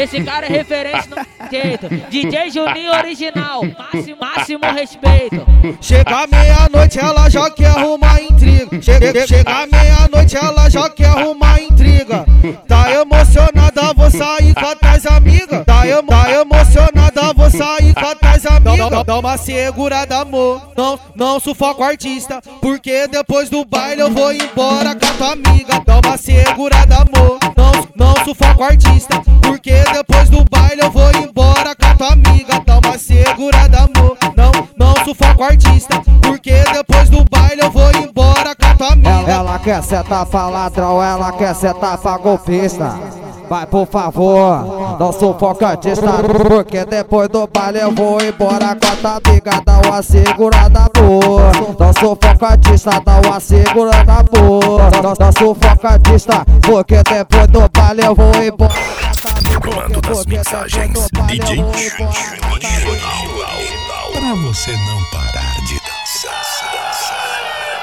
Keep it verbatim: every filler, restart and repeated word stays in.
Esse cara é referência no jeito. D J Juninho original, máximo, máximo respeito. Chega meia-noite, ela já quer arrumar intriga. Chega, chega meia-noite, ela já quer arrumar intriga. Tá emocionada, vou sair com as amigas. Tá, em, tá emocionada, vou sair com as amigas. Dá, dá uma segurada, amor. Não, não sufoca o artista, porque depois do baile eu vou embora com a tua amiga. Dá uma segurada, amor. Não, não sufoca o artista, porque depois do baile eu vou embora com a tua amiga. Dá uma segurada, amor. Não, não sufoca o artista, porque depois do baile eu vou embora com a tua amiga. Ela, ela quer sentar pra ladrão, ela quer sentar pra golpista. Vai, por favor, não sufoca artista, porque depois do baile eu vou embora com a tua amiga. Dá uma segurada, amor. Não sufoca artista, dá uma segurada, amor. Não, não sufoca artista, porque depois do baile eu vou embora. No comando das mensagens, D J Juninho, pra você não parar de dançar.